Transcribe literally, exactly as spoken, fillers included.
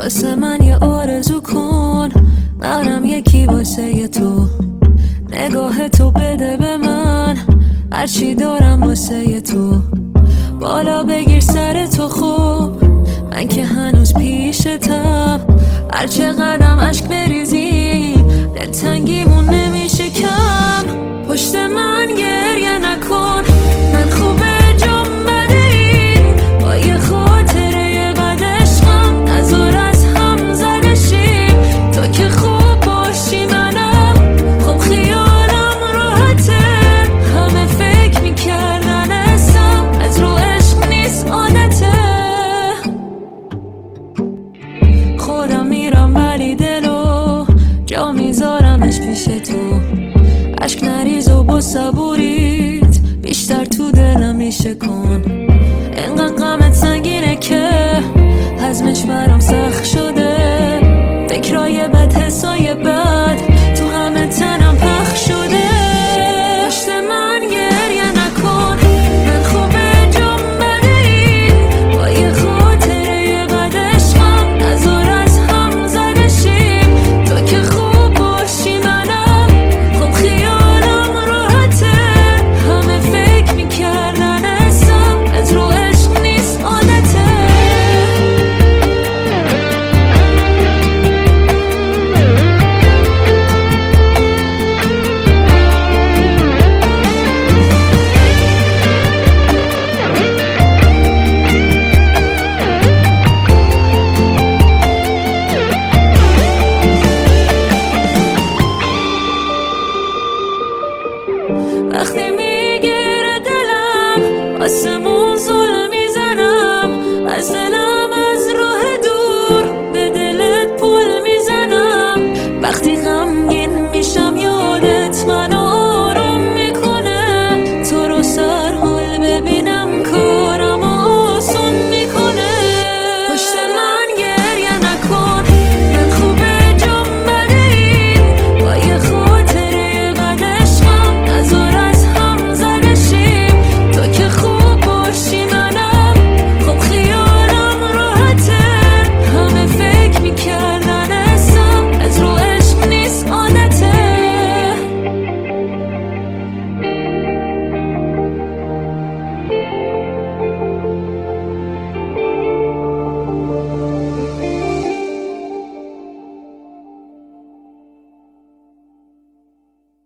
واسه من یه آرزو کن، منم یکی واسه تو. نگاه تو بده به من هرچی دارم واسه تو. بالا بگیر سر تو خوب، من که هنوز پیشتم. هر چقدرم عشق بریزی دلتنگیمون نمیشه کم. پشت من گریه نکن، من خوبه جام بده این با یه خاطره قد عشقم. نذار از هم زده شیم، تو که خوب باشی منم خوب خیالم راحته. همه فکر میکردن اسم از رو عشق نیست عادته. خودم میرم ولی دلو جا میذارمش پیش تو. عشق نریز و با صبوریت بیشتر تو دلم میشه کن. اینقدر غمت سنگینه که حزمش برام